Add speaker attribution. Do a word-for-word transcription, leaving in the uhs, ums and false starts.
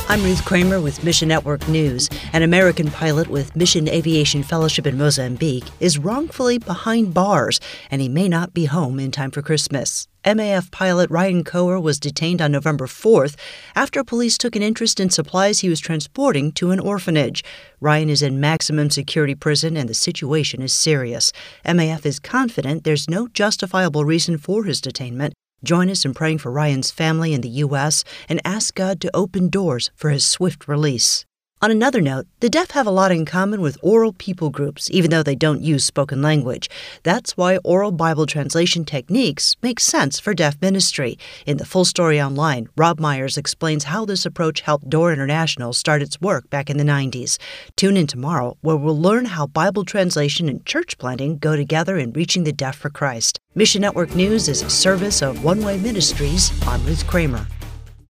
Speaker 1: I'm Ruth Kramer with Mission Network News. An American pilot with Mission Aviation Fellowship in Mozambique is wrongfully behind bars, and he may not be home in time for Christmas. M A F pilot Ryan Coer was detained on November fourth after police took an interest in supplies he was transporting to an orphanage. Ryan is in maximum security prison, and the situation is serious. M A F is confident there's no justifiable reason for his detainment. Join us in praying for Ryan's family in the U S and ask God to open doors for his swift release. On another note, the deaf have a lot in common with oral people groups, even though they don't use spoken language. That's why oral Bible translation techniques make sense for deaf ministry. In the Full Story Online, Rob Myers explains how this approach helped Door International start its work back in the nineties. Tune in tomorrow, where we'll learn how Bible translation and church planting go together in reaching the deaf for Christ. Mission Network News is a service of One Way Ministries. I'm Ruth Kramer.